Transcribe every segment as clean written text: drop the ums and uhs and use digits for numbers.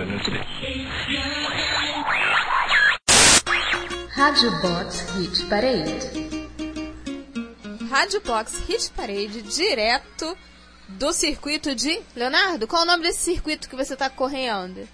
Rádio Box Hit Parade. Rádio Box Hit Parade, direto do circuito de... Leonardo, qual é o nome desse circuito que você está correndo?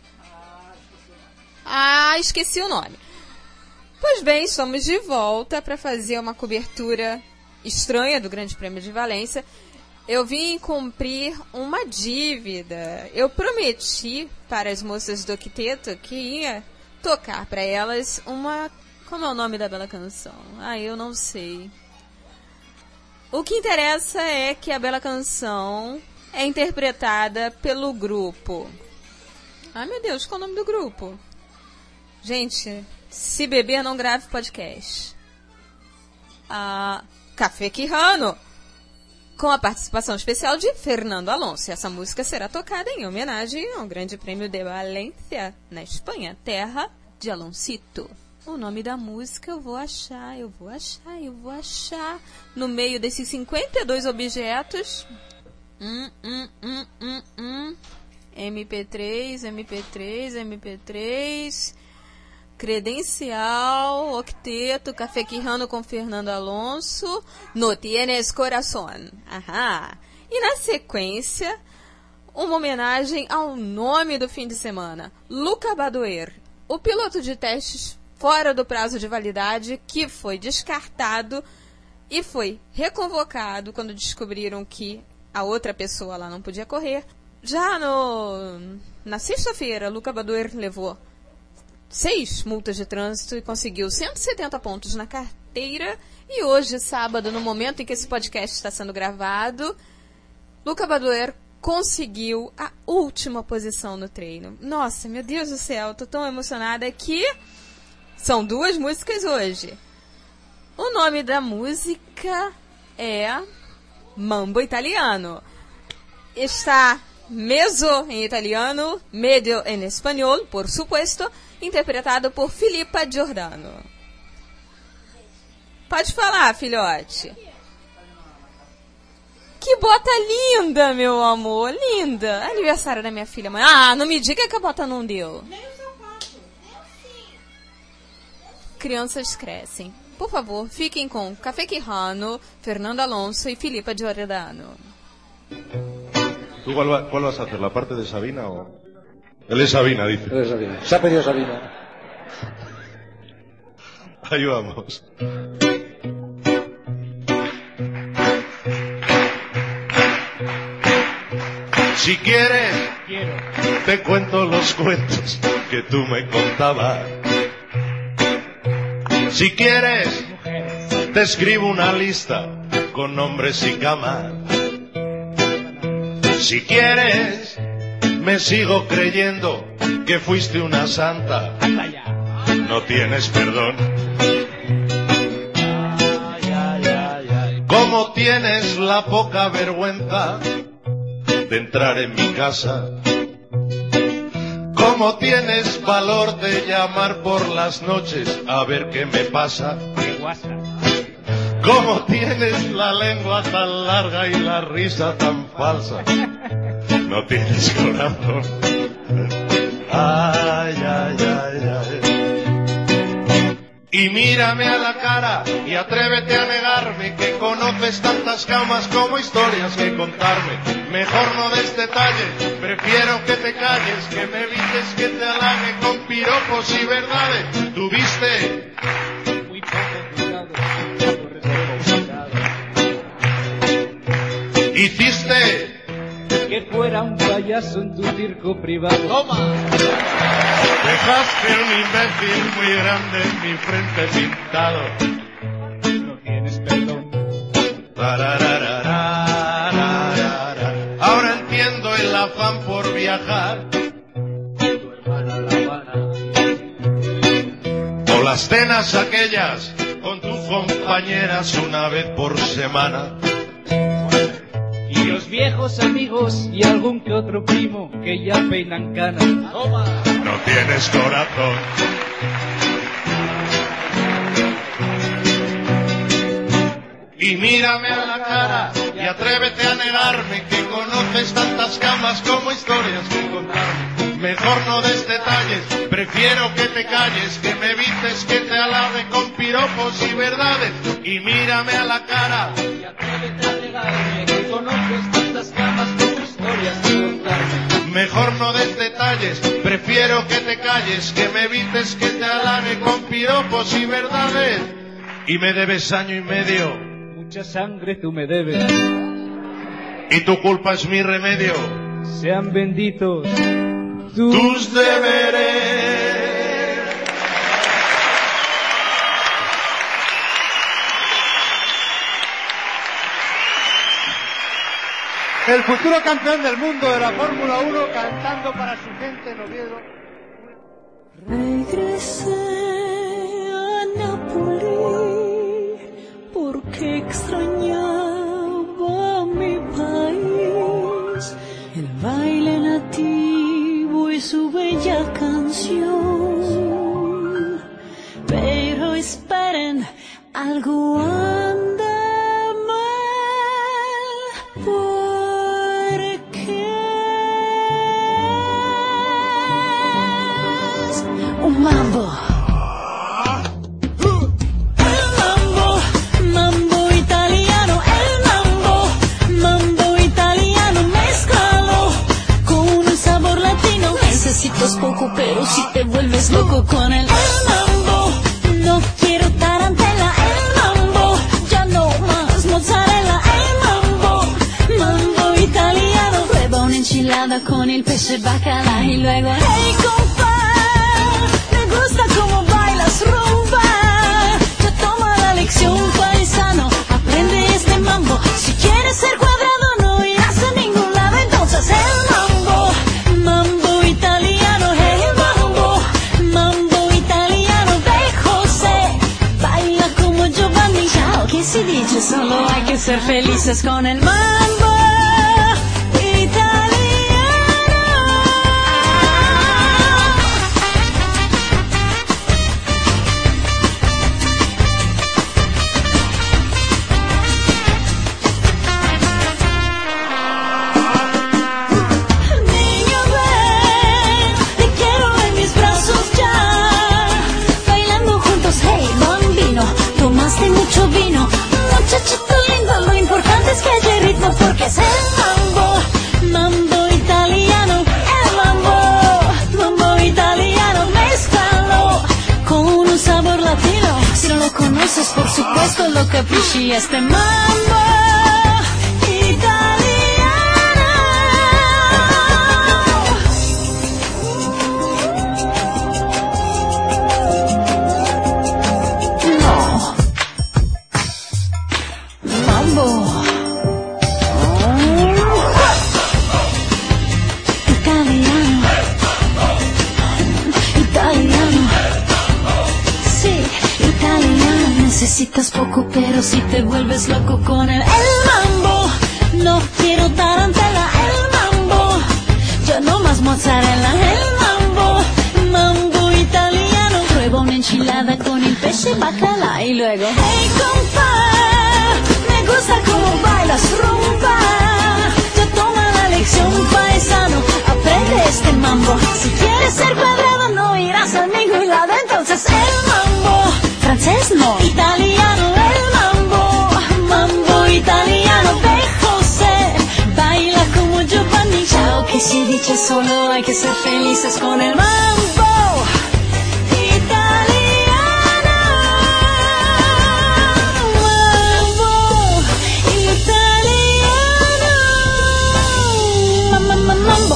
Esqueci o nome. Pois bem, estamos de volta para fazer uma cobertura estranha do Grande Prêmio de Valência. Eu vim cumprir uma dívida. Eu prometi para as moças do Octeto que ia tocar para elas uma... Como é o nome da bela canção? Eu não sei. O que interessa é que a bela canção é interpretada pelo grupo... meu Deus, qual é o nome do grupo? Gente, se beber não grave podcast. Café Quijano, com a participação especial de Fernando Alonso. Essa música será tocada em homenagem ao Grande Prêmio de Valência, na Espanha, terra de Aloncito. O nome da música eu vou achar no meio desses 52 objetos. MP3, credencial, octeto, Café Quijano com Fernando Alonso, No Tienes Corazón. E na sequência, uma homenagem ao nome do fim de semana, Luca Badoer, o piloto de testes fora do prazo de validade, que foi descartado e foi reconvocado quando descobriram que a outra pessoa lá não podia correr. Já na sexta-feira, Luca Badoer levou 6 multas de trânsito e conseguiu 170 pontos na carteira. E hoje, sábado, no momento em que esse podcast está sendo gravado, Luca Badoer conseguiu a última posição no treino. Nossa, meu Deus do céu, tô tão emocionada que são 2 músicas hoje. O nome da música é Mambo Italiano. Está mezzo em italiano, medio em espanhol, por supuesto, interpretado por Filippa Giordano. Pode falar, filhote. Que bota linda, meu amor, linda. Aniversário da minha filha, mãe. Não me diga que a bota não deu. Crianças crescem. Por favor, fiquem com Café Quijano, Fernando Alonso e Filippa Giordano. ¿Tú cuál vas a hacer? ¿La parte de Sabina o...? Él es Sabina, dice. Él es Sabina. Se ha pedido Sabina. Ahí vamos. Si quieres, te cuento los cuentos que tú me contabas. Si quieres, te escribo una lista con nombres y camas. Si quieres, me sigo creyendo que fuiste una santa. No tienes perdón. ¿Cómo tienes la poca vergüenza de entrar en mi casa? ¿Cómo tienes valor de llamar por las noches a ver qué me pasa? ¿Cómo tienes la lengua tan larga y la risa tan falsa? No tienes corazón. Ay, ay, ay, ay. Y mírame a la cara y atrévete a negarme que conoces tantas camas como historias que contarme. Mejor no des detalles, prefiero que te calles, que me evites que te halague con piropos y verdades. Tuviste muy poco cuidado. Hiciste que fuera un payaso en tu circo privado. ¡Toma! Dejaste un imbécil muy grande en mi frente pintado. No tienes perdón. Ahora entiendo el afán por viajar. Tu hermana La Habana. O las cenas aquellas con tus compañeras una vez por semana. Y los viejos amigos y algún que otro primo que ya peinan canas. ¡Toma! No tienes corazón. Y mírame a la cara y atrévete a negarme que conoces tantas camas como historias que contarme. mejor no des detalles, prefiero que te calles, que me evites que te alabe con piropos y verdades, y mírame a la cara. Y atrévete a negarme que conoces tantas camas como historias que contarme. Mejor no des detalles, prefiero que te calles, que me evites que te alabe con piropos y verdades, y me debes año y medio. Mucha sangre tú me debes. Y tu culpa es mi remedio. Sean benditos tus deberes. El futuro campeón del mundo de la Fórmula 1 cantando para su gente en Oviedo. Regresé a Nápoles porque extrañaba mi país, el baile nativo y su bella canción. Pero esperen, algo anda mal, porque es un mambo. Mambo italiano, el mambo italiano mezclado con un sabor latino. Necesitas poco, pero si te vuelves loco con el mambo. No quiero tarantela, el mambo. Ya no más mozzarella, el mambo italiano. Prueba una enchilada con el pesce bacala y luego hey compa, me gusta como bailas rumba. Ya toma la lección paisano, aprende este mambo. Si quieres ser cuadrado no irás a ningún lado, entonces el mambo italiano, el mambo italiano de José. Baila como Giovanni, ya que se dice, solo hay que ser felices con el mambo italiano. Niño, ven, te quiero en mis brazos ya, bailando juntos, hey bambino, tomaste mucho vino, muchachito lindo, lo importante es que haya ritmo porque es el mambo italiano, el mambo italiano, mézclalo con un sabor latino. Si no lo conoces, por supuesto lo capisci, este mambo italiano. No. Mambo. Italiano. Sí, italiano. Necesitas poco, pero si te vuelves loco con el mambo. No quiero tarantela, el mambo. Ya no más mozzarella, el mambo italiano. Prueba una enchilada con el pesce bacala y luego hey compa, me gusta como bailas rumba. Ya toma la lección paisano, aprende este mambo. Si quieres ser cuadrado no irás a ningún lado, entonces el mambo francés no, italiano, el mambo italiano de José. Baila como Giovanni, chao que si dice, solo hay que ser felices con el mambo italiano. Mambo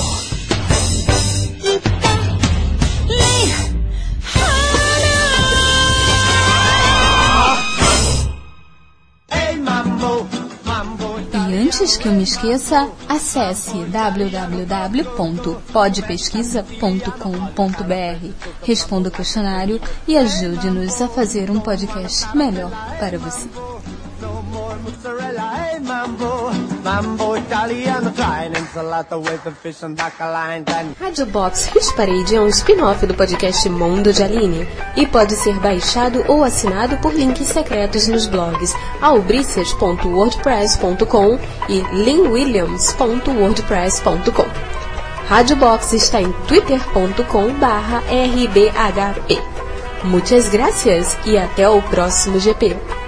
E antes que eu me esqueça, acesse www.podpesquisa.com.br, responda o questionário e ajude-nos a fazer um podcast melhor para você. Rádio Box Hit Parade é um spin-off do podcast Mundo de Aline e pode ser baixado ou assinado por links secretos nos blogs albricias.wordpress.com e linwilliams.wordpress.com. Rádio Box está em twitter.com/rbhp. Muitas gracias e até o próximo GP.